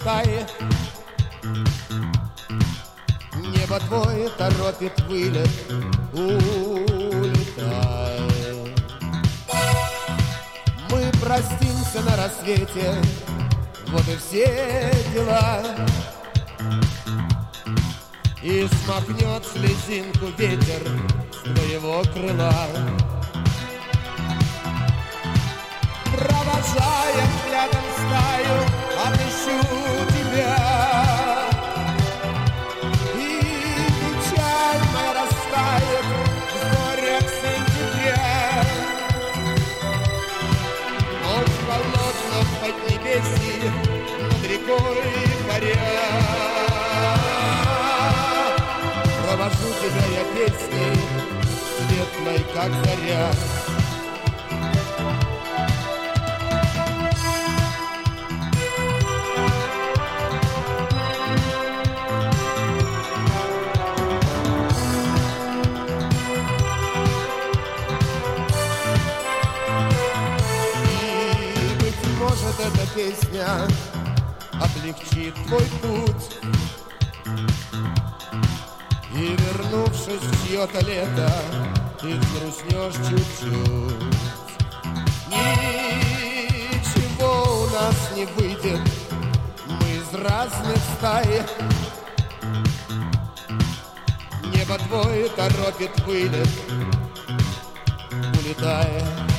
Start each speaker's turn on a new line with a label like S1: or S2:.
S1: стаи. Небо твое торопит вылет, улетай. Мы простимся на рассвете, вот и все дела. И смахнет слезинку ветер с твоего крыла. Провожая взглядом стаю, отыщу тебя. И печаль моя растает в зорях сентября. Ночь холодна в поднебесье, над рекой паря. Провожу тебя я песней, светлой, как заря. Может, эта песня облегчит твой путь, и, вернувшись в чье-то лето, ты взгрустнешь чуть-чуть. Ничего у нас не выйдет, мы из разных стай. Небо твое торопит вылет, улетая.